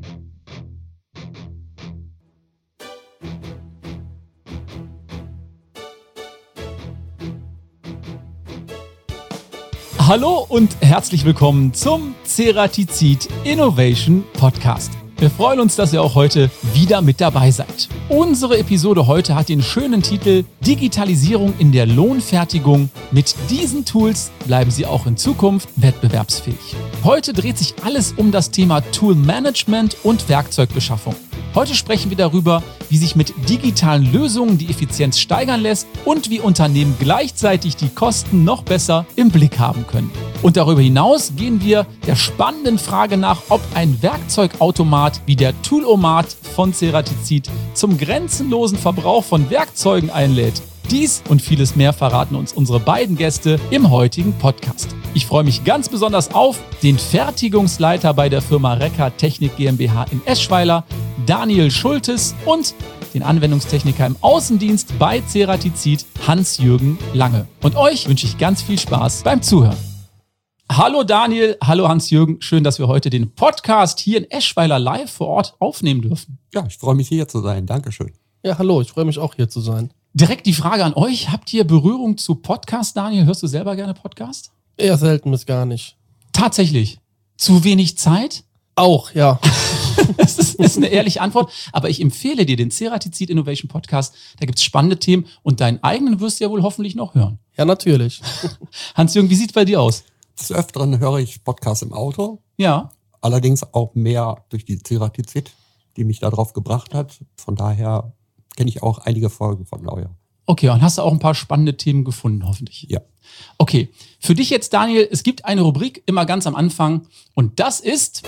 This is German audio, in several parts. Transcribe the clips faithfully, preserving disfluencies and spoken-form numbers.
Hallo und herzlich willkommen zum Ceratizid Innovation Podcast. Wir freuen uns, dass ihr auch heute wieder mit dabei seid. Unsere Episode heute hat den schönen Titel Digitalisierung in der Lohnfertigung. Mit diesen Tools bleiben Sie auch in Zukunft wettbewerbsfähig. Heute dreht sich alles um das Thema Toolmanagement und Werkzeugbeschaffung. Heute sprechen wir darüber, wie sich mit digitalen Lösungen die Effizienz steigern lässt und wie Unternehmen gleichzeitig die Kosten noch besser im Blick haben können. Und darüber hinaus gehen wir der spannenden Frage nach, ob ein Werkzeugautomat wie der Tool-O-Mat von Ceratizid zum grenzenlosen Verbrauch von Werkzeugen einlädt. Dies und vieles mehr verraten uns unsere beiden Gäste im heutigen Podcast. Ich freue mich ganz besonders auf den Fertigungsleiter bei der Firma Recca Technik GmbH in Eschweiler, Daniel Schultes, und den Anwendungstechniker im Außendienst bei Ceratizid, Hans-Jürgen Lange. Und euch wünsche ich ganz viel Spaß beim Zuhören. Hallo Daniel, hallo Hans-Jürgen, schön, dass wir heute den Podcast hier in Eschweiler live vor Ort aufnehmen dürfen. Ja, ich freue mich hier zu sein, Dankeschön. Ja, hallo, ich freue mich auch hier zu sein. Direkt die Frage an euch, habt ihr Berührung zu Podcast, Daniel? Hörst du selber gerne Podcast? Eher selten bis gar nicht. Tatsächlich. Zu wenig Zeit? Auch, ja. Das ist, ist eine ehrliche Antwort, aber ich empfehle dir den Ceratizid Innovation Podcast. Da gibt es spannende Themen und deinen eigenen wirst du ja wohl hoffentlich noch hören. Ja, natürlich. Hans-Jürgen, wie sieht's bei dir aus? Des Öfteren höre ich Podcasts im Auto. Ja. Allerdings auch mehr durch die Ceratizid, die mich darauf gebracht hat. Von daher kenne ich auch einige Folgen von Lauer. Okay, und hast du auch ein paar spannende Themen gefunden, hoffentlich? Ja. Okay, für dich jetzt, Daniel, es gibt eine Rubrik immer ganz am Anfang und das ist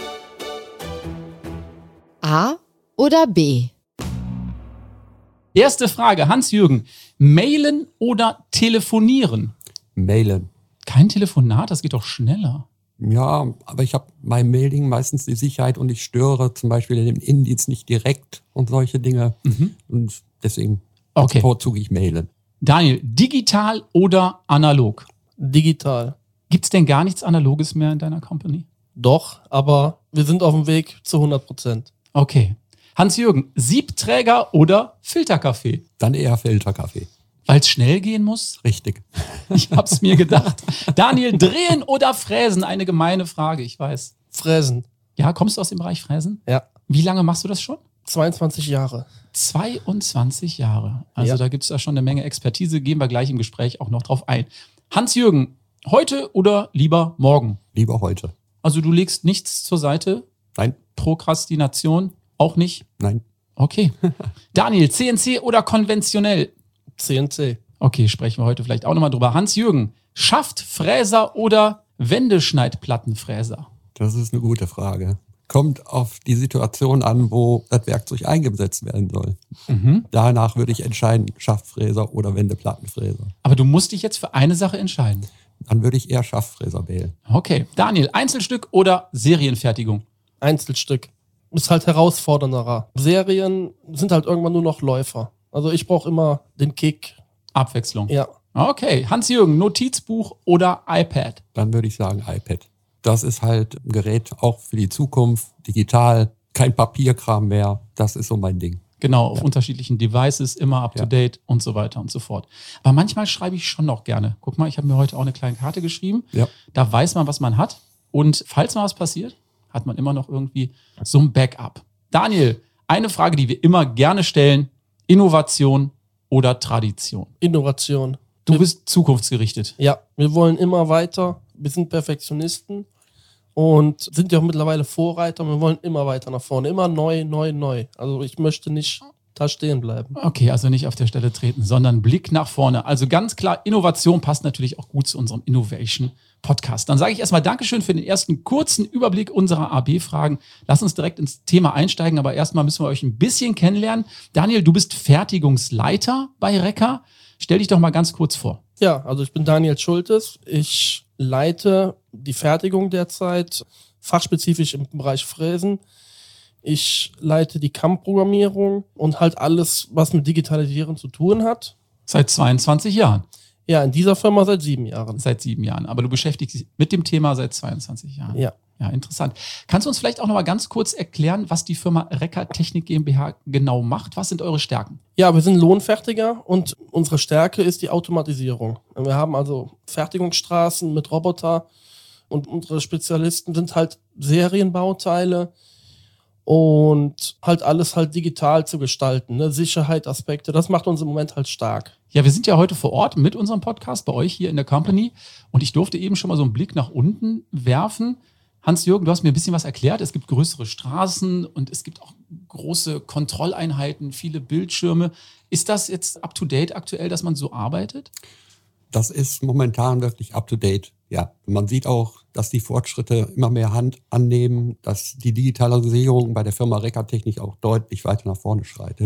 A oder B? Erste Frage, Hans-Jürgen, mailen oder telefonieren? Mailen. Kein Telefonat, das geht doch schneller. Ja, aber ich habe beim Mailing meistens die Sicherheit und ich störe zum Beispiel den Innendienst nicht direkt und solche Dinge. Mhm. Und deswegen okay. bevorzuge ich Mailen. Daniel, digital oder analog? Digital. Gibt es denn gar nichts Analoges mehr in deiner Company? Doch, aber wir sind auf dem Weg zu hundert Prozent. Okay. Hans-Jürgen, Siebträger oder Filterkaffee? Dann eher Filterkaffee. Weil es schnell gehen muss? Richtig. Ich hab's mir gedacht. Daniel, drehen oder fräsen? Eine gemeine Frage, ich weiß. Fräsen. Ja, kommst du aus dem Bereich Fräsen? Ja. Wie lange machst du das schon? zweiundzwanzig Jahre. zweiundzwanzig Jahre. Also ja. Da gibt es ja schon eine Menge Expertise. Gehen wir gleich im Gespräch auch noch drauf ein. Hans-Jürgen, heute oder lieber morgen? Lieber heute. Also du legst nichts zur Seite? Nein. Prokrastination auch nicht? Nein. Okay. Daniel, C N C oder konventionell? C N C. Okay, sprechen wir heute vielleicht auch nochmal drüber. Hans-Jürgen, Schaftfräser oder Wendeschneidplattenfräser? Das ist eine gute Frage. Kommt auf die Situation an, wo das Werkzeug eingesetzt werden soll. Mhm. Danach würde ich entscheiden, Schaftfräser oder Wendeplattenfräser. Aber du musst dich jetzt für eine Sache entscheiden. Dann würde ich eher Schaftfräser wählen. Okay. Daniel, Einzelstück oder Serienfertigung? Einzelstück. Ist halt herausfordernder. Serien sind halt irgendwann nur noch Läufer. Also ich brauche immer den Kick. Abwechslung. Ja. Okay. Hans-Jürgen, Notizbuch oder iPad? Dann würde ich sagen iPad. Das ist halt ein Gerät auch für die Zukunft, digital, kein Papierkram mehr. Das ist so mein Ding. Genau, auf ja. unterschiedlichen Devices, immer up-to-date ja. und so weiter und so fort. Aber manchmal schreibe ich schon noch gerne. Guck mal, ich habe mir heute auch eine kleine Karte geschrieben. Ja. Da weiß man, was man hat. Und falls mal was passiert, hat man immer noch irgendwie so ein Backup. Daniel, eine Frage, die wir immer gerne stellen. Innovation oder Tradition? Innovation. Du bist zukunftsgerichtet. Ja, wir wollen immer weiter. Wir sind Perfektionisten und sind ja auch mittlerweile Vorreiter. Wir wollen immer weiter nach vorne. Immer neu, neu, neu. Also ich möchte nicht da stehen bleiben. Okay, also nicht auf der Stelle treten, sondern Blick nach vorne. Also ganz klar, Innovation passt natürlich auch gut zu unserem Innovation-Podcast. Dann sage ich erstmal Dankeschön für den ersten kurzen Überblick unserer A B-Fragen. Lass uns direkt ins Thema einsteigen, aber erstmal müssen wir euch ein bisschen kennenlernen. Daniel, du bist Fertigungsleiter bei Recca. Stell dich doch mal ganz kurz vor. Ja, also ich bin Daniel Schultes. Ich leite die Fertigung derzeit, fachspezifisch im Bereich Fräsen. Ich leite die C A M-Programmierung und halt alles, was mit Digitalisieren zu tun hat. Seit zweiundzwanzig Jahren? Ja, in dieser Firma seit sieben Jahren. Seit sieben Jahren. Aber du beschäftigst dich mit dem Thema seit zweiundzwanzig Jahren? Ja. Ja, interessant. Kannst du uns vielleicht auch noch mal ganz kurz erklären, was die Firma Recker Technik GmbH genau macht? Was sind eure Stärken? Ja, wir sind Lohnfertiger und unsere Stärke ist die Automatisierung. Wir haben also Fertigungsstraßen mit Roboter und unsere Spezialisten sind halt Serienbauteile und halt alles halt digital zu gestalten, ne? Sicherheit, Aspekte, das macht uns im Moment halt stark. Ja, wir sind ja heute vor Ort mit unserem Podcast bei euch hier in der Company und ich durfte eben schon mal so einen Blick nach unten werfen. Hans-Jürgen, du hast mir ein bisschen was erklärt. Es gibt größere Straßen und es gibt auch große Kontrolleinheiten, viele Bildschirme. Ist das jetzt up-to-date aktuell, dass man so arbeitet? Das ist momentan wirklich up-to-date, ja. Man sieht auch, dass die Fortschritte immer mehr Hand annehmen, dass die Digitalisierung bei der Firma Recker Technik auch deutlich weiter nach vorne schreitet.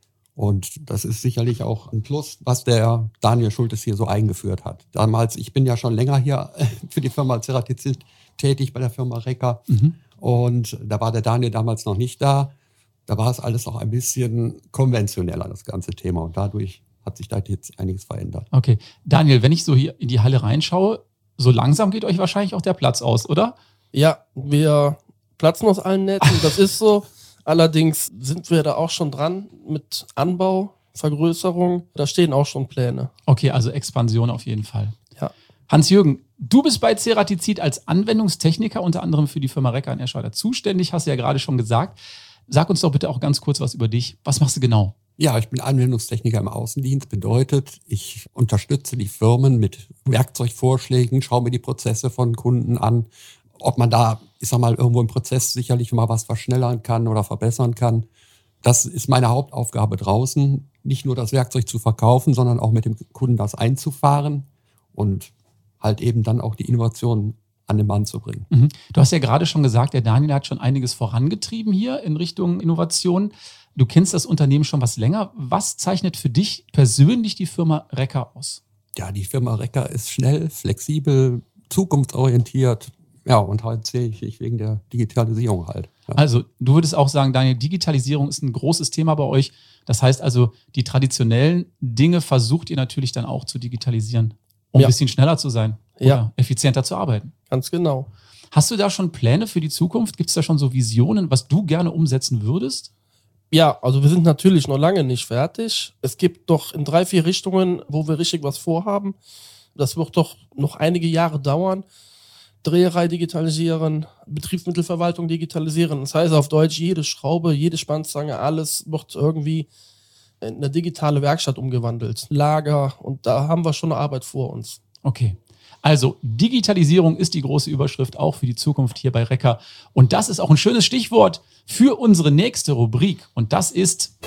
Und das ist sicherlich auch ein Plus, was der Daniel Schultes hier so eingeführt hat. Damals, ich bin ja schon länger hier für die Firma Ceratizid tätig bei der Firma Recker. Mhm. Und da war der Daniel damals noch nicht da. Da war es alles noch ein bisschen konventioneller, das ganze Thema. Und dadurch hat sich da jetzt einiges verändert. Okay. Daniel, wenn ich so hier in die Halle reinschaue, so langsam geht euch wahrscheinlich auch der Platz aus, oder? Ja, wir platzen aus allen Nähten, das ist so. Allerdings sind wir da auch schon dran mit Anbau, Vergrößerung. Da stehen auch schon Pläne. Okay, also Expansion auf jeden Fall. Ja. Hans-Jürgen, du bist bei Ceratizid als Anwendungstechniker unter anderem für die Firma Recker in Eschweiler zuständig, hast du ja gerade schon gesagt. Sag uns doch bitte auch ganz kurz was über dich. Was machst du genau? Ja, ich bin Anwendungstechniker im Außendienst. Bedeutet, ich unterstütze die Firmen mit Werkzeugvorschlägen, schaue mir die Prozesse von Kunden an, ob man da, ich sag mal, irgendwo im Prozess sicherlich mal was verschnellern kann oder verbessern kann. Das ist meine Hauptaufgabe draußen, nicht nur das Werkzeug zu verkaufen, sondern auch mit dem Kunden das einzufahren und halt eben dann auch die Innovation an den Mann zu bringen. Mhm. Du hast ja gerade schon gesagt, der Daniel hat schon einiges vorangetrieben hier in Richtung Innovation. Du kennst das Unternehmen schon was länger. Was zeichnet für dich persönlich die Firma Recker aus? Ja, die Firma Recker ist schnell, flexibel, zukunftsorientiert. Ja, und halt sehe ich wegen der Digitalisierung halt. Ja. Also, du würdest auch sagen, Daniel, Digitalisierung ist ein großes Thema bei euch. Das heißt also, die traditionellen Dinge versucht ihr natürlich dann auch zu digitalisieren, um ja. ein bisschen schneller zu sein oder ja. effizienter zu arbeiten. Ganz genau. Hast du da schon Pläne für die Zukunft? Gibt es da schon so Visionen, was du gerne umsetzen würdest? Ja, also wir sind natürlich noch lange nicht fertig. Es gibt doch in drei, vier Richtungen, wo wir richtig was vorhaben. Das wird doch noch einige Jahre dauern. Dreherei digitalisieren, Betriebsmittelverwaltung digitalisieren. Das heißt auf Deutsch, jede Schraube, jede Spannzange, alles wird irgendwie in eine digitale Werkstatt umgewandelt. Lager, und da haben wir schon eine Arbeit vor uns. Okay. Also Digitalisierung ist die große Überschrift auch für die Zukunft hier bei Recker. Und das ist auch ein schönes Stichwort für unsere nächste Rubrik. Und das ist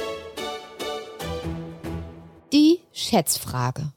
die Schätzfrage.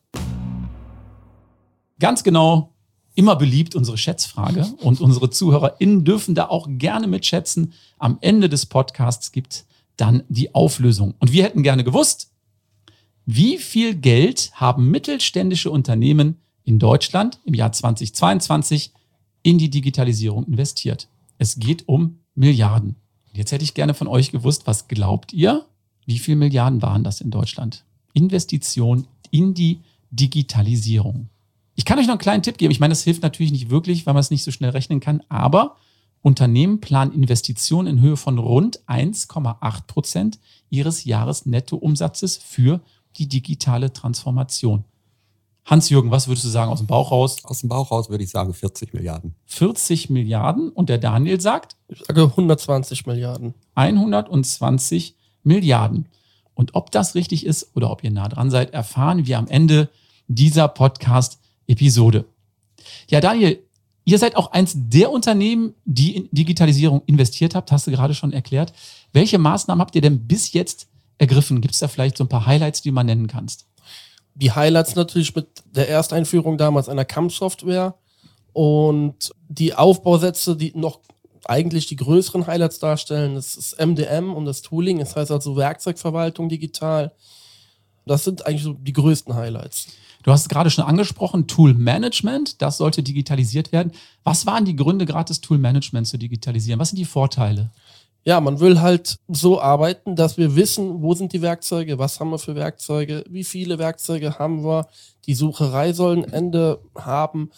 Ganz genau. Immer beliebt unsere Schätzfrage und unsere ZuhörerInnen dürfen da auch gerne mitschätzen. Am Ende des Podcasts gibt dann die Auflösung. Und wir hätten gerne gewusst, wie viel Geld haben mittelständische Unternehmen in Deutschland im Jahr zweitausendzweiundzwanzig in die Digitalisierung investiert? Es geht um Milliarden. Jetzt hätte ich gerne von euch gewusst, was glaubt ihr? Wie viele Milliarden waren das in Deutschland? Investition in die Digitalisierung. Ich kann euch noch einen kleinen Tipp geben. Ich meine, das hilft natürlich nicht wirklich, weil man es nicht so schnell rechnen kann. Aber Unternehmen planen Investitionen in Höhe von rund eins Komma acht Prozent ihres Jahresnettoumsatzes für die digitale Transformation. Hans-Jürgen, was würdest du sagen aus dem Bauch raus? Aus dem Bauch raus würde ich sagen vierzig Milliarden. vierzig Milliarden und der Daniel sagt? Ich sage hundertzwanzig Milliarden. hundertzwanzig Milliarden. Und ob das richtig ist oder ob ihr nah dran seid, erfahren wir am Ende dieser Podcast-Episode. Ja, Daniel, ihr seid auch eins der Unternehmen, die in Digitalisierung investiert habt, hast du gerade schon erklärt. Welche Maßnahmen habt ihr denn bis jetzt ergriffen? Gibt es da vielleicht so ein paar Highlights, die du mal nennen kannst? Die Highlights natürlich mit der Ersteinführung damals einer C A M-Software und die Aufbausätze, die noch eigentlich die größeren Highlights darstellen. Das ist M D M und das Tooling, das heißt also Werkzeugverwaltung digital. Das sind eigentlich so die größten Highlights. Du hast es gerade schon angesprochen, Tool Management, das sollte digitalisiert werden. Was waren die Gründe, gerade das Tool Management zu digitalisieren? Was sind die Vorteile? Ja, man will halt so arbeiten, dass wir wissen, wo sind die Werkzeuge, was haben wir für Werkzeuge, wie viele Werkzeuge haben wir. Die Sucherei soll ein Ende haben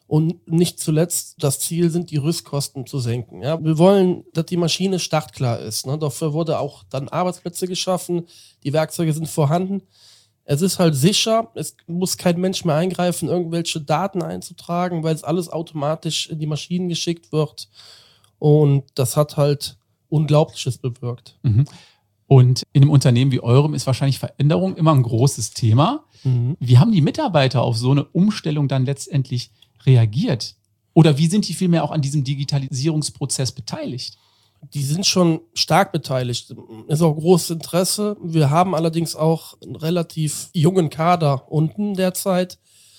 Und nicht zuletzt, das Ziel sind, die Rüstkosten zu senken. Ja, wir wollen, dass die Maschine startklar ist. Ne? Dafür wurde auch dann Arbeitsplätze geschaffen, die Werkzeuge sind vorhanden. Es ist halt sicher, es muss kein Mensch mehr eingreifen, irgendwelche Daten einzutragen, weil es alles automatisch in die Maschinen geschickt wird. Und das hat halt Unglaubliches bewirkt. Mhm. Und in einem Unternehmen wie eurem ist wahrscheinlich Veränderung immer ein großes Thema. Mhm. Wie haben die Mitarbeiter auf so eine Umstellung dann letztendlich reagiert? Oder wie sind die vielmehr auch an diesem Digitalisierungsprozess beteiligt? Die sind schon stark beteiligt. Ist auch großes Interesse. Wir haben allerdings auch einen relativ jungen Kader unten derzeit.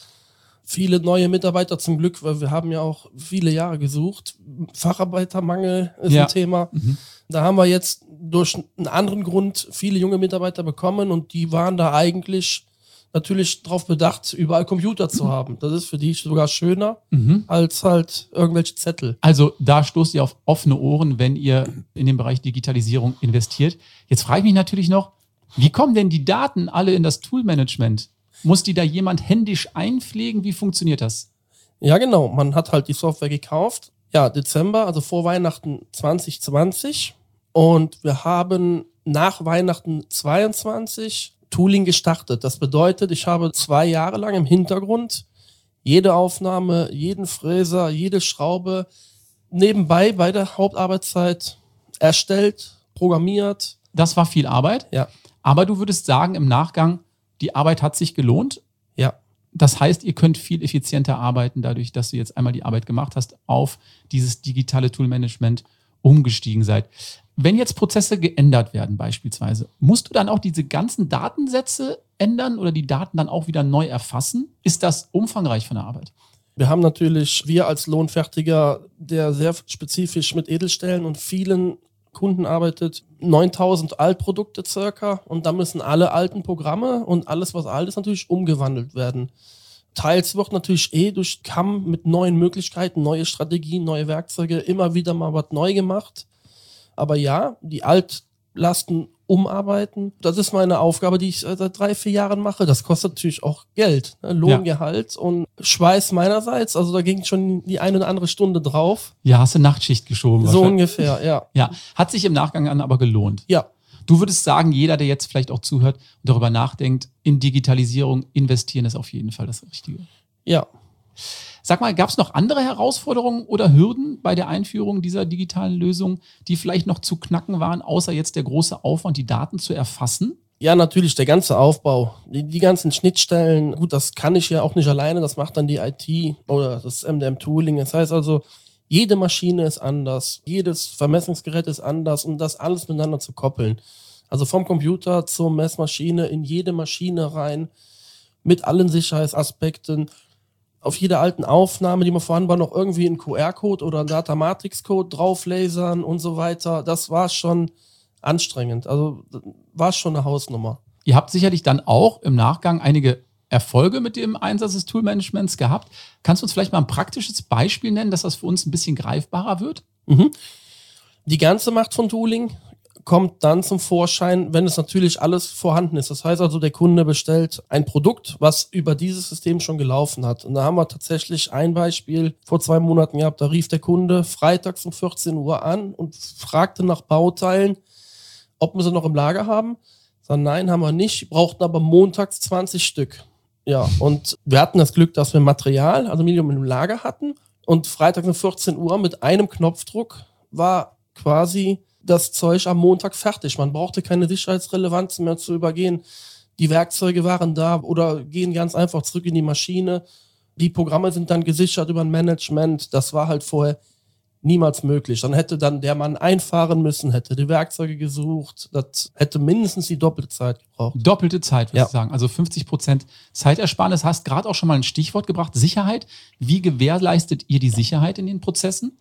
Viele neue Mitarbeiter zum Glück, weil wir haben ja auch viele Jahre gesucht. Facharbeitermangel ist Ja. ein Thema. Mhm. Da haben wir jetzt durch einen anderen Grund viele junge Mitarbeiter bekommen und die waren da eigentlich natürlich darauf bedacht, überall Computer zu haben. Das ist für die sogar schöner Mhm. als halt irgendwelche Zettel. Also da stoßt ihr auf offene Ohren, wenn ihr in den Bereich Digitalisierung investiert. Jetzt frage ich mich natürlich noch, wie kommen denn die Daten alle in das Toolmanagement? Muss die da jemand händisch einpflegen? Wie funktioniert das? Ja, genau. Man hat halt die Software gekauft. Ja, Dezember, also vor Weihnachten zwanzig zwanzig. Und wir haben nach Weihnachten zweiundzwanzig Tooling gestartet. Das bedeutet, ich habe zwei Jahre lang im Hintergrund jede Aufnahme, jeden Fräser, jede Schraube nebenbei bei der Hauptarbeitszeit erstellt, programmiert. Das war viel Arbeit. Ja. Aber du würdest sagen, im Nachgang, die Arbeit hat sich gelohnt. Ja. Das heißt, ihr könnt viel effizienter arbeiten, dadurch, dass du jetzt einmal die Arbeit gemacht hast, auf dieses digitale Toolmanagement umgestiegen seid. Wenn jetzt Prozesse geändert werden beispielsweise, musst du dann auch diese ganzen Datensätze ändern oder die Daten dann auch wieder neu erfassen? Ist das umfangreich von der Arbeit? Wir haben natürlich, wir als Lohnfertiger, der sehr spezifisch mit Edelstählen und vielen Kunden arbeitet, neuntausend Altprodukte circa und da müssen alle alten Programme und alles, was alt ist, natürlich umgewandelt werden. Teils wird natürlich eh durch C A M mit neuen Möglichkeiten, neue Strategien, neue Werkzeuge immer wieder mal was neu gemacht. Aber ja, die Altlasten umarbeiten, das ist meine Aufgabe, die ich seit drei, vier Jahren mache. Das kostet natürlich auch Geld, ne? Lohngehalt und Schweiß meinerseits. Also da ging schon die eine oder andere Stunde drauf. Ja, hast du Nachtschicht geschoben. So ungefähr, ja. Ja, hat sich im Nachgang an aber gelohnt. Ja. Du würdest sagen, jeder, der jetzt vielleicht auch zuhört und darüber nachdenkt, in Digitalisierung investieren ist auf jeden Fall das Richtige. Ja. Sag mal, gab es noch andere Herausforderungen oder Hürden bei der Einführung dieser digitalen Lösung, die vielleicht noch zu knacken waren, außer jetzt der große Aufwand, die Daten zu erfassen? Ja, natürlich, der ganze Aufbau, die, die ganzen Schnittstellen, gut, das kann ich ja auch nicht alleine, das macht dann die I T oder das M D M-Tooling. Das heißt also, jede Maschine ist anders, jedes Vermessungsgerät ist anders und das alles miteinander zu koppeln. Also vom Computer zur Messmaschine, in jede Maschine rein, mit allen Sicherheitsaspekten. Auf jeder alten Aufnahme, die man vorhanden war, noch irgendwie einen Q R-Code oder einen Data-Matrix-Code drauflasern und so weiter. Das war schon anstrengend. Also war schon eine Hausnummer. Ihr habt sicherlich dann auch im Nachgang einige Erfolge mit dem Einsatz des Toolmanagements gehabt. Kannst du uns vielleicht mal ein praktisches Beispiel nennen, dass das für uns ein bisschen greifbarer wird? Mhm. Die ganze Macht von Tooling kommt dann zum Vorschein, wenn es natürlich alles vorhanden ist. Das heißt also, der Kunde bestellt ein Produkt, was über dieses System schon gelaufen hat. Und da haben wir tatsächlich ein Beispiel vor zwei Monaten gehabt. Da rief der Kunde freitags um vierzehn Uhr an und fragte nach Bauteilen, ob wir sie noch im Lager haben. Sagen, nein, haben wir nicht, brauchten aber montags zwanzig Stück. Ja, und wir hatten das Glück, dass wir Material, also Medium im Lager hatten. Und freitags um vierzehn Uhr mit einem Knopfdruck war quasi das Zeug am Montag fertig. Man brauchte keine Sicherheitsrelevanzen mehr zu übergehen. Die Werkzeuge waren da oder gehen ganz einfach zurück in die Maschine. Die Programme sind dann gesichert über ein Management. Das war halt vorher niemals möglich. Dann hätte dann der Mann einfahren müssen, hätte die Werkzeuge gesucht. Das hätte mindestens die doppelte Zeit gebraucht. Doppelte Zeit, würde Ja. ich sagen. Also fünfzig Prozent Zeitersparnis. Hast gerade auch schon mal ein Stichwort gebracht, Sicherheit. Wie gewährleistet ihr die Sicherheit in den Prozessen?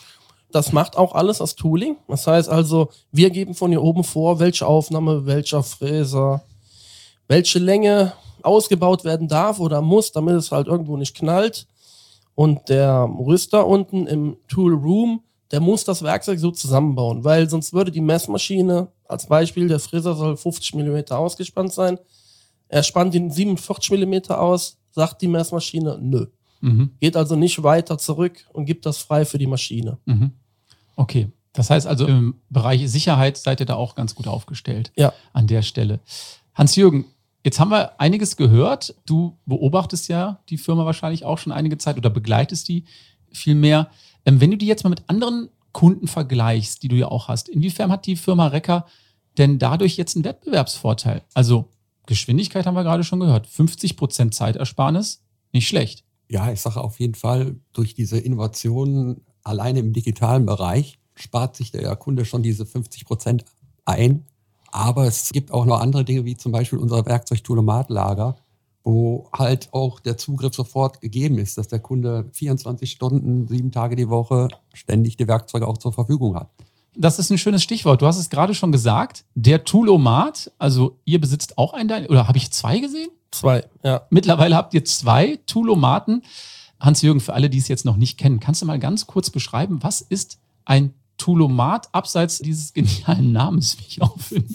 Das macht auch alles das Tooling. Das heißt also, wir geben von hier oben vor, welche Aufnahme, welcher Fräser, welche Länge ausgebaut werden darf oder muss, damit es halt irgendwo nicht knallt. Und der Rüster unten im Tool Room, der muss das Werkzeug so zusammenbauen, weil sonst würde die Messmaschine, als Beispiel, der Fräser soll fünfzig Millimeter ausgespannt sein. Er spannt ihn siebenundvierzig Millimeter aus, sagt die Messmaschine, nö. Mhm. Geht also nicht weiter zurück und gibt das frei für die Maschine. Mhm. Okay. Das heißt also, im Bereich Sicherheit seid ihr da auch ganz gut aufgestellt. Ja. An der Stelle. Hans-Jürgen, jetzt haben wir einiges gehört. Du beobachtest ja die Firma wahrscheinlich auch schon einige Zeit oder begleitest die viel mehr. Ähm, wenn du die jetzt mal mit anderen Kunden vergleichst, die du ja auch hast, inwiefern hat die Firma Recker denn dadurch jetzt einen Wettbewerbsvorteil? Also Geschwindigkeit haben wir gerade schon gehört. fünfzig Prozent Zeitersparnis, nicht schlecht. Ja, ich sage auf jeden Fall, durch diese Innovationen alleine im digitalen Bereich spart sich der Kunde schon diese fünfzig Prozent ein. Aber es gibt auch noch andere Dinge, wie zum Beispiel unser Werkzeug-Tool-O-Mat-Lager, wo halt auch der Zugriff sofort gegeben ist, dass der Kunde vierundzwanzig Stunden, sieben Tage die Woche ständig die Werkzeuge auch zur Verfügung hat. Das ist ein schönes Stichwort. Du hast es gerade schon gesagt. Der Tool-O-Mat, also ihr besitzt auch einen, oder habe ich zwei gesehen? Zwei, ja. Mittlerweile habt ihr zwei Tool-O-Maten. Hans-Jürgen, für alle, die es jetzt noch nicht kennen, kannst du mal ganz kurz beschreiben, was ist ein Tool-O-Mat, abseits dieses genialen Namens, wie ich auch finde?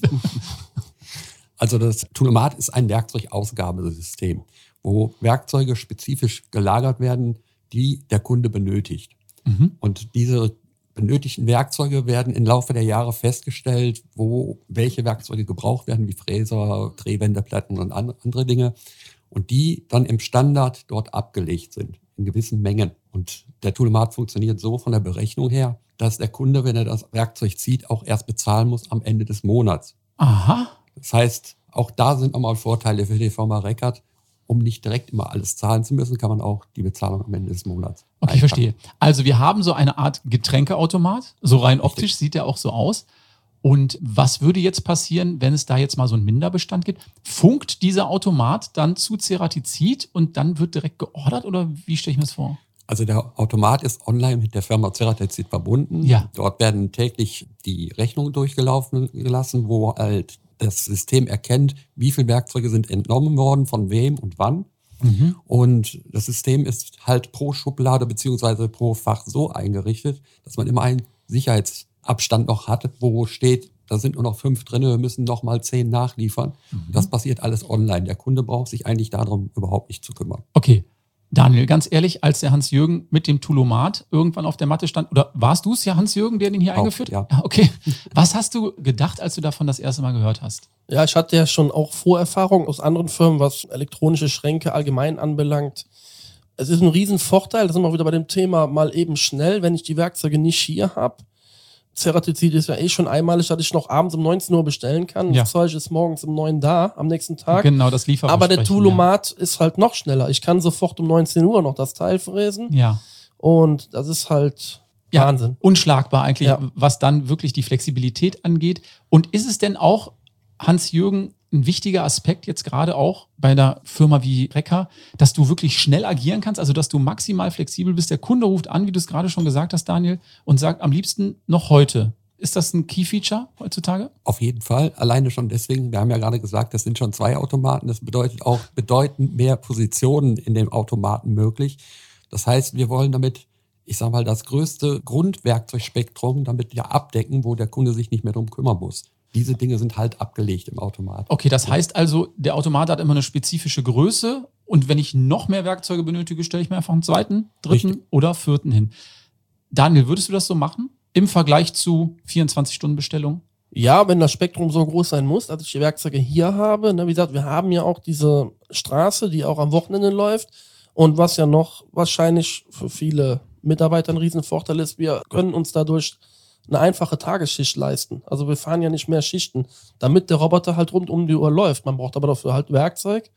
Also das Tool-O-Mat ist ein Werkzeugausgabesystem, wo Werkzeuge spezifisch gelagert werden, die der Kunde benötigt. Mhm. Und diese benötigten Werkzeuge werden im Laufe der Jahre festgestellt, wo welche Werkzeuge gebraucht werden, wie Fräser, Drehwendeplatten und andere Dinge. Und die dann im Standard dort abgelegt sind, in gewissen Mengen. Und der Tool-O-Mat funktioniert so von der Berechnung her, dass der Kunde, wenn er das Werkzeug zieht, auch erst bezahlen muss am Ende des Monats. Aha. Das heißt, auch da sind nochmal Vorteile für die Firma Reckert. Um nicht direkt immer alles zahlen zu müssen, kann man auch die Bezahlung am Ende des Monats Okay, ich verstehe. Also wir haben so eine Art Getränkeautomat. So rein optisch Richtig. sieht der auch so aus. Und was würde jetzt passieren, wenn es da jetzt mal so einen Minderbestand gibt? Funkt dieser Automat dann zu Ceratizid und dann wird direkt geordert oder wie stelle ich mir das vor? Also der Automat ist online mit der Firma Ceratizid verbunden. Ja. Dort werden täglich die Rechnungen durchgelaufen gelassen, wo halt das System erkennt, wie viele Werkzeuge sind entnommen worden, von wem und wann. Mhm. Und das System ist halt pro Schublade beziehungsweise pro Fach so eingerichtet, dass man immer einen Sicherheitsabstand noch hat, wo steht, da sind nur noch fünf drin, wir müssen noch mal zehn nachliefern. Mhm. Das passiert alles online. Der Kunde braucht sich eigentlich darum überhaupt nicht zu kümmern. Okay. Daniel, ganz ehrlich, als der Hans-Jürgen mit dem Tool-O-Mat irgendwann auf der Matte stand, oder warst du es ja, Hans-Jürgen, der den hier Auch, eingeführt ja. hat? Ja, okay. Was hast du gedacht, als du davon das erste Mal gehört hast? Ja, ich hatte ja schon auch Vorerfahrung aus anderen Firmen, was elektronische Schränke allgemein anbelangt. Es ist ein Riesenvorteil, das sind wir wieder bei dem Thema mal eben schnell, wenn ich die Werkzeuge nicht hier habe. Ceratizid ist ja eh schon einmalig, dass ich noch abends um neunzehn Uhr bestellen kann. Ja. Das Zeug ist morgens um neun da, am nächsten Tag. Genau, das Lieferversprechen. Aber der Tool-O-Mat ist halt noch schneller. Ich kann sofort um neunzehn Uhr noch das Teil fräsen. Ja. Und das ist halt Ja, Wahnsinn. unschlagbar eigentlich, Ja. was dann wirklich die Flexibilität angeht. Und ist es denn auch, Hans-Jürgen, ein wichtiger Aspekt jetzt gerade auch bei einer Firma wie Recker, dass du wirklich schnell agieren kannst, also dass du maximal flexibel bist. Der Kunde ruft an, wie du es gerade schon gesagt hast, Daniel, und sagt am liebsten noch heute. Ist das ein Key-Feature heutzutage? Auf jeden Fall. Alleine schon deswegen, wir haben ja gerade gesagt, das sind schon zwei Automaten. Das bedeutet auch bedeutend mehr Positionen in dem Automaten möglich. Das heißt, wir wollen damit, ich sage mal, das größte Grundwerkzeugspektrum damit ja abdecken, wo der Kunde sich nicht mehr drum kümmern muss. Diese Dinge sind halt abgelegt im Automat. Okay, das heißt also, der Automat hat immer eine spezifische Größe und wenn ich noch mehr Werkzeuge benötige, stelle ich mir einfach einen zweiten, dritten Richtig. oder vierten hin. Daniel, würdest du das so machen im Vergleich zu vierundzwanzig-Stunden-Bestellung? Ja, wenn das Spektrum so groß sein muss, dass ich die Werkzeuge hier habe. Ne, wie gesagt, wir haben ja auch diese Straße, die auch am Wochenende läuft. Und was ja noch wahrscheinlich für viele Mitarbeiter ein Riesenvorteil ist, wir können uns dadurch eine einfache Tagesschicht leisten. Also wir fahren ja nicht mehr Schichten, damit der Roboter halt rund um die Uhr läuft. Man braucht aber dafür halt Werkzeug.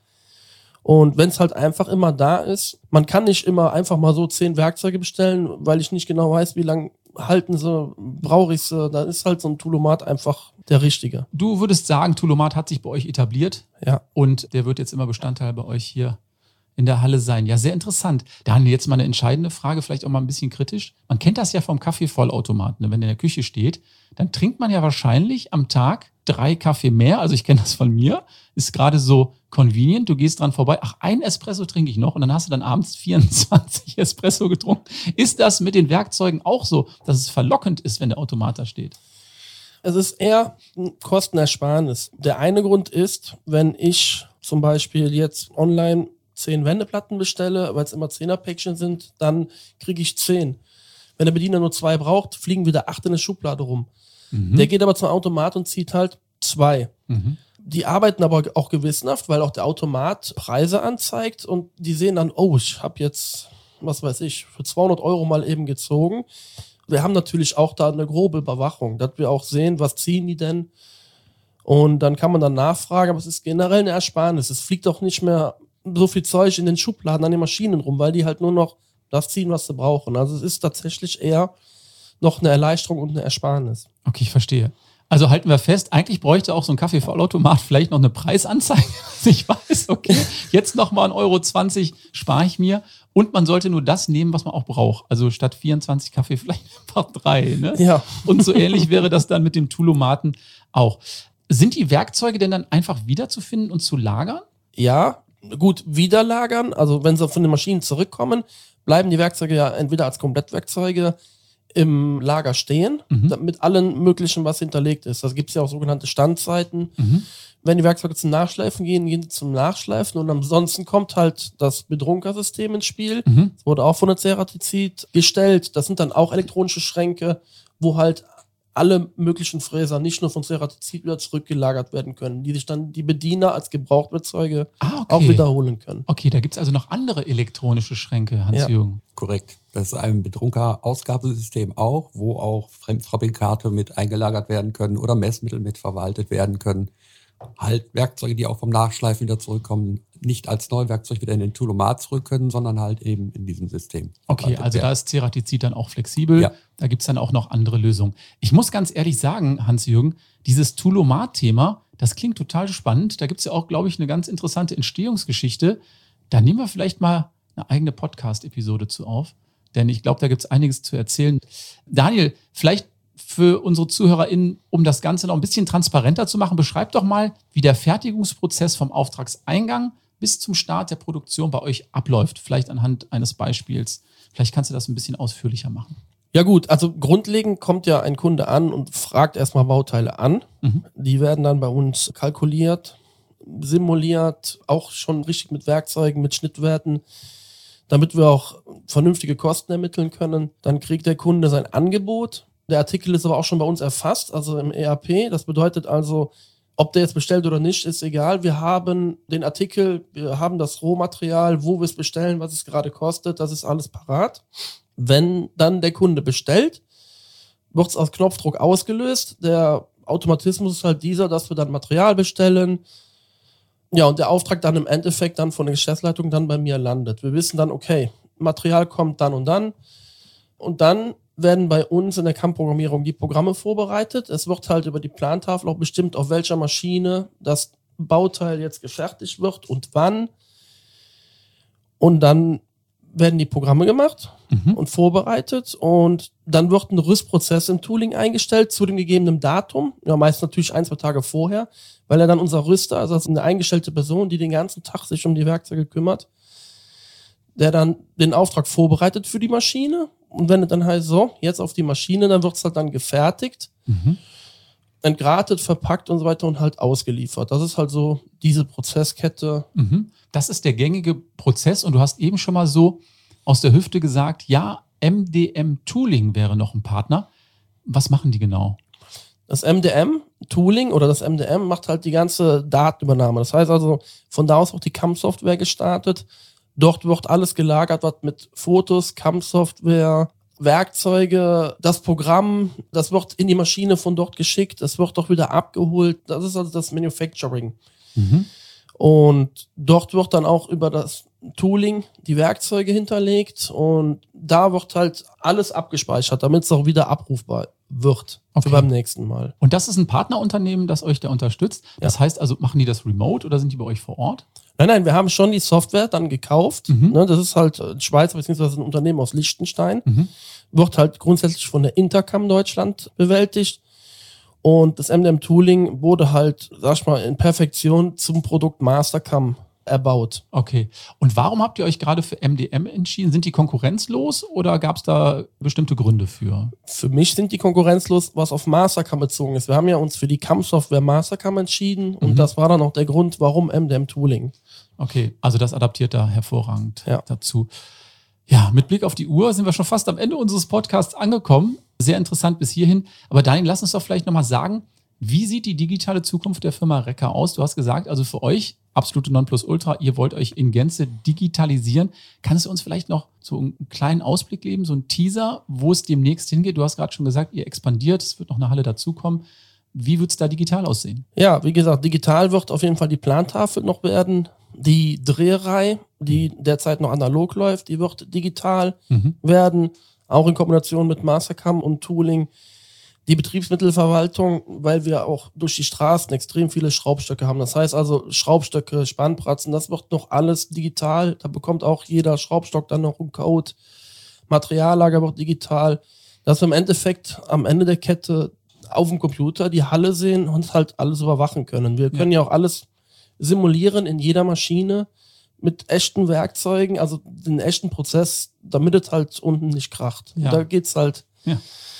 Und wenn es halt einfach immer da ist, man kann nicht immer einfach mal so zehn Werkzeuge bestellen, weil ich nicht genau weiß, wie lange halten sie, brauche ich sie. Da ist halt so ein Tool-O-Mat einfach der richtige. Du würdest sagen, Tool-O-Mat hat sich bei euch etabliert Ja. und der wird jetzt immer Bestandteil bei euch hier in der Halle sein. Ja, sehr interessant. Daniel, jetzt mal eine entscheidende Frage, vielleicht auch mal ein bisschen kritisch. Man kennt das ja vom Kaffeevollautomaten. Ne? Wenn der in der Küche steht, dann trinkt man ja wahrscheinlich am Tag drei Kaffee mehr. Also ich kenne das von mir. Ist gerade so convenient. Du gehst dran vorbei. Ach, ein Espresso trinke ich noch und dann hast du dann abends vierundzwanzig Espresso getrunken. Ist das mit den Werkzeugen auch so, dass es verlockend ist, wenn der Automat da steht? Es ist eher ein Kostenersparnis. Der eine Grund ist, wenn ich zum Beispiel jetzt online zehn Wendeplatten bestelle, weil es immer Zehner-Päckchen sind, dann kriege ich zehn. Wenn der Bediener nur zwei braucht, fliegen wieder acht in der Schublade rum. Mhm. Der geht aber zum Automat und zieht halt zwei. Mhm. Die arbeiten aber auch gewissenhaft, weil auch der Automat Preise anzeigt und die sehen dann, oh, ich habe jetzt, was weiß ich, für zweihundert Euro mal eben gezogen. Wir haben natürlich auch da eine grobe Überwachung, dass wir auch sehen, was ziehen die denn. Und dann kann man dann nachfragen, aber es ist generell eine Ersparnis. Es fliegt auch nicht mehr so viel Zeug in den Schubladen an den Maschinen rum, weil die halt nur noch das ziehen, was sie brauchen. Also es ist tatsächlich eher noch eine Erleichterung und eine Ersparnis. Okay, ich verstehe. Also halten wir fest, eigentlich bräuchte auch so ein Kaffeevollautomat vielleicht noch eine Preisanzeige. Ich weiß, okay, jetzt nochmal ein Euro zwanzig spare ich mir. Und man sollte nur das nehmen, was man auch braucht. Also statt vierundzwanzig Kaffee vielleicht einfach drei. Ne? Ja. Und so ähnlich wäre das dann mit dem Toolomaten auch. Sind die Werkzeuge denn dann einfach wiederzufinden und zu lagern? Ja, gut, wieder lagern. Also wenn sie von den Maschinen zurückkommen, bleiben die Werkzeuge ja entweder als Komplettwerkzeuge im Lager stehen, mhm. mit allen möglichen, was hinterlegt ist. Da gibt es ja auch sogenannte Standzeiten. Mhm. Wenn die Werkzeuge zum Nachschleifen gehen, gehen sie zum Nachschleifen und ansonsten kommt halt das Bedrunkersystem ins Spiel. Mhm. Das wurde auch von der Ceratizid gestellt. Das sind dann auch elektronische Schränke, wo halt alle möglichen Fräser nicht nur von Ceratizid wieder zurückgelagert werden können, die sich dann die Bediener als Gebrauchtwerkzeuge ah, okay. auch wiederholen können. Okay, da gibt es also noch andere elektronische Schränke, Hans-Jürgen. Ja, korrekt. Das ist ein Bedrunker-Ausgabesystem auch, wo auch Fremdfabrikate mit eingelagert werden können oder Messmittel mit verwaltet werden können. Halt Werkzeuge, die auch vom Nachschleifen wieder zurückkommen, nicht als Neuwerkzeug wieder in den Toolomat zurück können, sondern halt eben in diesem System. Okay, also da ist Ceratizid dann auch flexibel. Ja. Da gibt es dann auch noch andere Lösungen. Ich muss ganz ehrlich sagen, Hans-Jürgen, dieses Toolomat-Thema, das klingt total spannend. Da gibt es ja auch, glaube ich, eine ganz interessante Entstehungsgeschichte. Da nehmen wir vielleicht mal eine eigene Podcast-Episode zu auf. Denn ich glaube, da gibt es einiges zu erzählen. Daniel, vielleicht für unsere ZuhörerInnen, um das Ganze noch ein bisschen transparenter zu machen, beschreib doch mal, wie der Fertigungsprozess vom Auftragseingang bis zum Start der Produktion bei euch abläuft. Vielleicht anhand eines Beispiels. Vielleicht kannst du das ein bisschen ausführlicher machen. Ja gut, also grundlegend kommt ja ein Kunde an und fragt erstmal Bauteile an. Mhm. Die werden dann bei uns kalkuliert, simuliert, auch schon richtig mit Werkzeugen, mit Schnittwerten, damit wir auch vernünftige Kosten ermitteln können. Dann kriegt der Kunde sein Angebot. Der Artikel ist aber auch schon bei uns erfasst, also im E R P. Das bedeutet also, ob der jetzt bestellt oder nicht, ist egal. Wir haben den Artikel, wir haben das Rohmaterial, wo wir es bestellen, was es gerade kostet. Das ist alles parat. Wenn dann der Kunde bestellt, wird es auf Knopfdruck ausgelöst. Der Automatismus ist halt dieser, dass wir dann Material bestellen. Ja, und der Auftrag dann im Endeffekt dann von der Geschäftsleitung dann bei mir landet. Wir wissen dann, okay, Material kommt dann und dann. Und dann werden bei uns in der C A M-Programmierung die Programme vorbereitet. Es wird halt über die Plantafel auch bestimmt, auf welcher Maschine das Bauteil jetzt gefertigt wird und wann. Und dann werden die Programme gemacht mhm. und vorbereitet und dann wird ein Rüstprozess im Tooling eingestellt zu dem gegebenen Datum, ja meist natürlich ein, zwei Tage vorher, weil er dann unser Rüster, also das ist eine eingestellte Person, die den ganzen Tag sich um die Werkzeuge kümmert, der dann den Auftrag vorbereitet für die Maschine und wenn es dann heißt, so, jetzt auf die Maschine, dann wird es halt dann gefertigt, mhm. entgratet, verpackt und so weiter und halt ausgeliefert. Das ist halt so diese Prozesskette. Mhm. Das ist der gängige Prozess und du hast eben schon mal so aus der Hüfte gesagt, ja, M D M Tooling wäre noch ein Partner. Was machen die genau? Das M D M Tooling oder das M D M macht halt die ganze Datenübernahme. Das heißt also, von da aus auch die C A M-Software gestartet. Dort wird alles gelagert, was mit Fotos, C A M-Software, Werkzeuge, das Programm, das wird in die Maschine von dort geschickt, es wird doch wieder abgeholt. Das ist also das Manufacturing. Mhm. Und dort wird dann auch über das Tooling die Werkzeuge hinterlegt und da wird halt alles abgespeichert, damit es auch wieder abrufbar wird okay. für beim nächsten Mal. Und das ist ein Partnerunternehmen, das euch da unterstützt? Das ja. heißt also, machen die das remote oder sind die bei euch vor Ort? Nein, nein, wir haben schon die Software dann gekauft. Mhm. Ne, das ist halt Schweiz bzw. ein Unternehmen aus Liechtenstein. Mhm. Wird halt grundsätzlich von der Intercam Deutschland bewältigt. Und das M D M-Tooling wurde halt, sag ich mal, in Perfektion zum Produkt Mastercam erbaut. Okay. Und warum habt ihr euch gerade für M D M entschieden? Sind die konkurrenzlos oder gab es da bestimmte Gründe für? Für mich sind die konkurrenzlos, was auf Mastercam bezogen ist. Wir haben ja uns für die C A M-Software Mastercam entschieden und mhm. das war dann auch der Grund, warum M D M-Tooling. Okay, also das adaptiert da hervorragend Ja. dazu. Ja, mit Blick auf die Uhr sind wir schon fast am Ende unseres Podcasts angekommen. Sehr interessant bis hierhin. Aber Daniel, lass uns doch vielleicht nochmal sagen, wie sieht die digitale Zukunft der Firma Reka aus? Du hast gesagt, also für euch absolute Nonplusultra, ihr wollt euch in Gänze digitalisieren. Kannst du uns vielleicht noch so einen kleinen Ausblick geben, so einen Teaser, wo es demnächst hingeht? Du hast gerade schon gesagt, ihr expandiert, es wird noch eine Halle dazukommen. Wie wird es da digital aussehen? Ja, wie gesagt, digital wird auf jeden Fall die Plantafel noch werden. Die Dreherei, die derzeit noch analog läuft, die wird digital Mhm. werden, auch in Kombination mit Mastercam und Tooling. Die Betriebsmittelverwaltung, weil wir auch durch die Straßen extrem viele Schraubstöcke haben. Das heißt also Schraubstöcke, Spannpratzen, das wird noch alles digital. Da bekommt auch jeder Schraubstock dann noch einen Code. Materiallager wird digital. Dass wir im Endeffekt am Ende der Kette auf dem Computer die Halle sehen und halt alles überwachen können. Wir können ja, ja auch alles simulieren in jeder Maschine mit echten Werkzeugen, also den echten Prozess, damit es halt unten nicht kracht. Ja. Da geht's halt, Ja.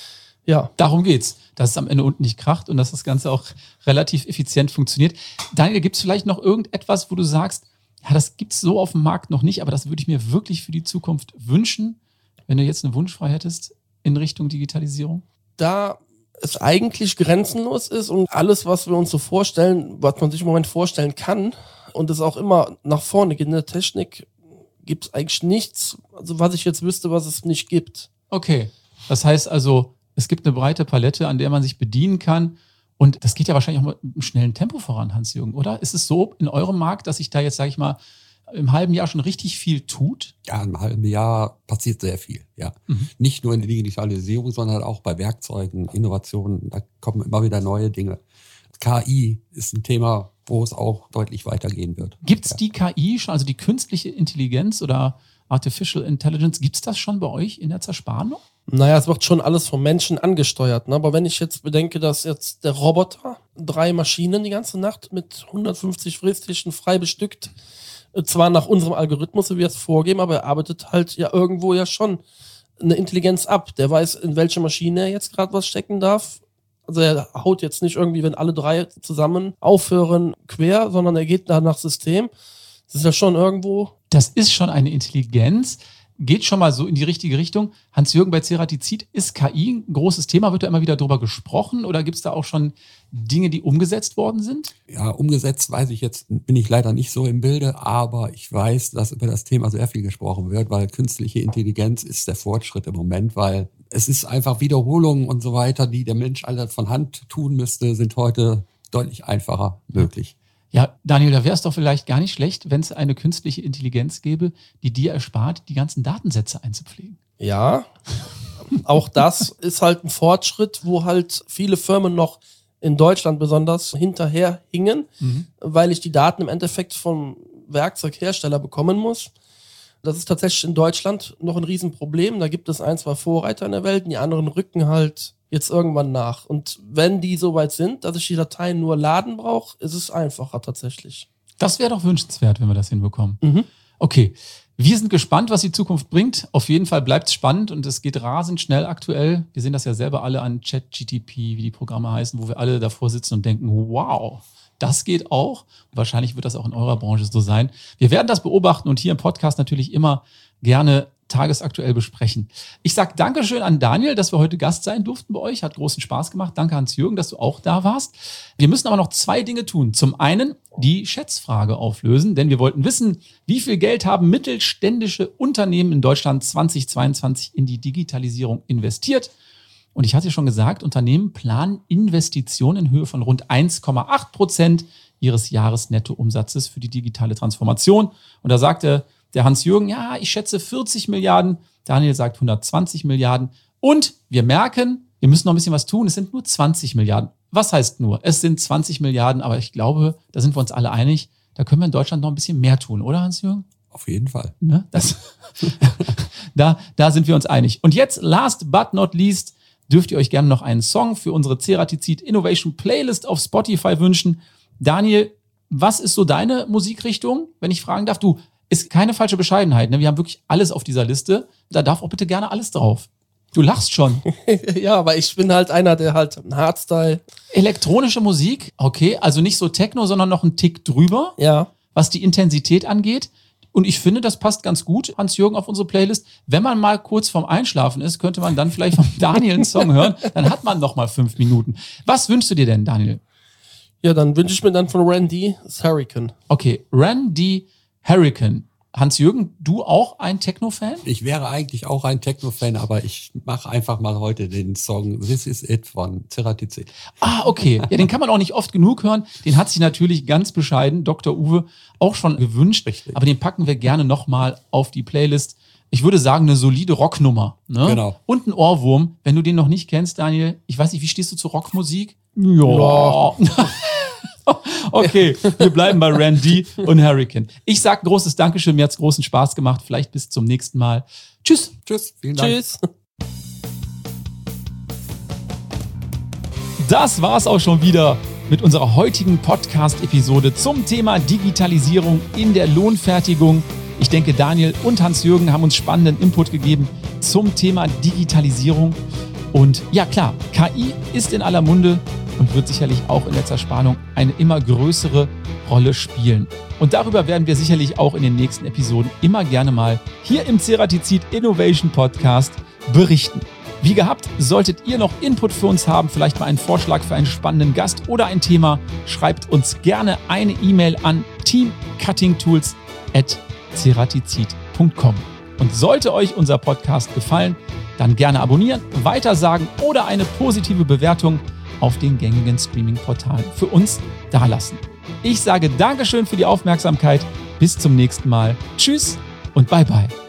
ja. Darum geht's, dass es am Ende unten nicht kracht und dass das Ganze auch relativ effizient funktioniert. Daniel, gibt es vielleicht noch irgendetwas, wo du sagst, ja, das gibt's so auf dem Markt noch nicht, aber das würde ich mir wirklich für die Zukunft wünschen, wenn du jetzt einen Wunsch frei hättest in Richtung Digitalisierung? Da es eigentlich grenzenlos ist und alles, was wir uns so vorstellen, was man sich im Moment vorstellen kann und es auch immer nach vorne geht in der Technik, gibt es eigentlich nichts, also was ich jetzt wüsste, was es nicht gibt. Okay, das heißt also, es gibt eine breite Palette, an der man sich bedienen kann und das geht ja wahrscheinlich auch mit einem schnellen Tempo voran, Hans-Jürgen, oder? Ist es so in eurem Markt, dass sich da jetzt, sage ich mal, im halben Jahr schon richtig viel tut? Ja, im halben Jahr passiert sehr viel, ja. Mhm. Nicht nur in der Digitalisierung, sondern auch bei Werkzeugen, Innovationen, da kommen immer wieder neue Dinge. K I ist ein Thema, wo es auch deutlich weitergehen wird. Gibt es ja. die K I schon, also die künstliche Intelligenz oder Artificial Intelligence, gibt es das schon bei euch in der Zerspannung? Naja, es wird schon alles vom Menschen angesteuert. Ne? Aber wenn ich jetzt bedenke, dass jetzt der Roboter drei Maschinen die ganze Nacht mit hundertfünfzig Frästischen frei bestückt, zwar nach unserem Algorithmus, wie wir es vorgeben, aber er arbeitet halt ja irgendwo ja schon eine Intelligenz ab. Der weiß, in welche Maschine er jetzt gerade was stecken darf. Also er haut jetzt nicht irgendwie, wenn alle drei zusammen aufhören, quer, sondern er geht da nach System. Das ist ja schon irgendwo... Das ist schon eine Intelligenz, geht schon mal so in die richtige Richtung. Hans-Jürgen, bei Ceratizid ist K I ein großes Thema. Wird da immer wieder drüber gesprochen oder gibt es da auch schon Dinge, die umgesetzt worden sind? Ja, umgesetzt weiß ich jetzt, bin ich leider nicht so im Bilde, aber ich weiß, dass über das Thema sehr viel gesprochen wird, weil künstliche Intelligenz ist der Fortschritt im Moment, weil es ist einfach Wiederholungen und so weiter, die der Mensch alle von Hand tun müsste, sind heute deutlich einfacher möglich. Ja, Daniel, da wäre es doch vielleicht gar nicht schlecht, wenn es eine künstliche Intelligenz gäbe, die dir erspart, die ganzen Datensätze einzupflegen. Ja, auch das ist halt ein Fortschritt, wo halt viele Firmen noch in Deutschland besonders hinterher hingen, Mhm. weil ich die Daten im Endeffekt vom Werkzeughersteller bekommen muss. Das ist tatsächlich in Deutschland noch ein Riesenproblem. Da gibt es ein, zwei Vorreiter in der Welt und die anderen rücken halt jetzt irgendwann nach. Und wenn die so weit sind, dass ich die Dateien nur laden brauche, ist es einfacher tatsächlich. Das wäre doch wünschenswert, wenn wir das hinbekommen. Mhm. Okay, wir sind gespannt, was die Zukunft bringt. Auf jeden Fall bleibt es spannend und es geht rasend schnell aktuell. Wir sehen das ja selber alle an ChatGTP, wie die Programme heißen, wo wir alle davor sitzen und denken, wow, das geht auch. Und wahrscheinlich wird das auch in eurer Branche so sein. Wir werden das beobachten und hier im Podcast natürlich immer gerne tagesaktuell besprechen. Ich sage Dankeschön an Daniel, dass wir heute Gast sein durften bei euch. Hat großen Spaß gemacht. Danke Hans-Jürgen, dass du auch da warst. Wir müssen aber noch zwei Dinge tun. Zum einen die Schätzfrage auflösen, denn wir wollten wissen, wie viel Geld haben mittelständische Unternehmen in Deutschland zweitausendzweiundzwanzig in die Digitalisierung investiert? Und ich hatte schon gesagt, Unternehmen planen Investitionen in Höhe von rund eins Komma acht Prozent ihres Jahresnettoumsatzes für die digitale Transformation. Und da sagte der Hans-Jürgen, ja, ich schätze vierzig Milliarden. Daniel sagt hundertzwanzig Milliarden. Und wir merken, wir müssen noch ein bisschen was tun. Es sind nur zwanzig Milliarden. Was heißt nur? Es sind zwanzig Milliarden, aber ich glaube, da sind wir uns alle einig, da können wir in Deutschland noch ein bisschen mehr tun, oder Hans-Jürgen? Auf jeden Fall. Ne? Das, da, da sind wir uns einig. Und jetzt, last but not least, dürft ihr euch gerne noch einen Song für unsere Ceratizid Innovation Playlist auf Spotify wünschen. Daniel, was ist so deine Musikrichtung, wenn ich fragen darf? Du, ist keine falsche Bescheidenheit, ne? Wir haben wirklich alles auf dieser Liste. Da darf auch bitte gerne alles drauf. Du lachst schon. Ja, aber ich bin halt einer, der halt einen Hardstyle. Elektronische Musik, okay, also nicht so Techno, sondern noch einen Tick drüber. Ja. was die Intensität angeht. Und ich finde, das passt ganz gut, Hans-Jürgen, auf unsere Playlist. Wenn man mal kurz vorm Einschlafen ist, könnte man dann vielleicht von Daniel einen Song hören. Dann hat man noch mal fünf Minuten. Was wünschst du dir denn, Daniel? Ja, dann wünsche ich mir dann von Randy das Hurricane. Okay, Randy Hurricane. Hans-Jürgen, du auch ein Techno-Fan? Ich wäre eigentlich auch ein Techno-Fan, aber ich mache einfach mal heute den Song This Is It von Ceratizid. Ah, okay. Ja, den kann man auch nicht oft genug hören. Den hat sich natürlich ganz bescheiden Doktor Uwe auch schon gewünscht. Richtig. Aber den packen wir gerne nochmal auf die Playlist. Ich würde sagen, eine solide Rocknummer. Ne? Genau. Und ein Ohrwurm. Wenn du den noch nicht kennst, Daniel, ich weiß nicht, wie stehst du zu Rockmusik? Ja. Okay, wir bleiben bei Randy und Hurricane. Ich sag ein großes Dankeschön, mir hat's großen Spaß gemacht. Vielleicht bis zum nächsten Mal. Tschüss. Tschüss, vielen Dank. Tschüss. Das war's auch schon wieder mit unserer heutigen Podcast-Episode zum Thema Digitalisierung in der Lohnfertigung. Ich denke, Daniel und Hans-Jürgen haben uns spannenden Input gegeben zum Thema Digitalisierung. Und ja klar, K I ist in aller Munde und wird sicherlich auch in letzter Spannung eine immer größere Rolle spielen. Und darüber werden wir sicherlich auch in den nächsten Episoden immer gerne mal hier im Ceratizid Innovation Podcast berichten. Wie gehabt, solltet ihr noch Input für uns haben, vielleicht mal einen Vorschlag für einen spannenden Gast oder ein Thema, schreibt uns gerne eine E-Mail an team cutting tools at ceratizid punkt com. Und sollte euch unser Podcast gefallen, dann gerne abonnieren, weitersagen oder eine positive Bewertung auf den gängigen Streaming-Portalen für uns dalassen. Ich sage Dankeschön für die Aufmerksamkeit. Bis zum nächsten Mal. Tschüss und bye bye.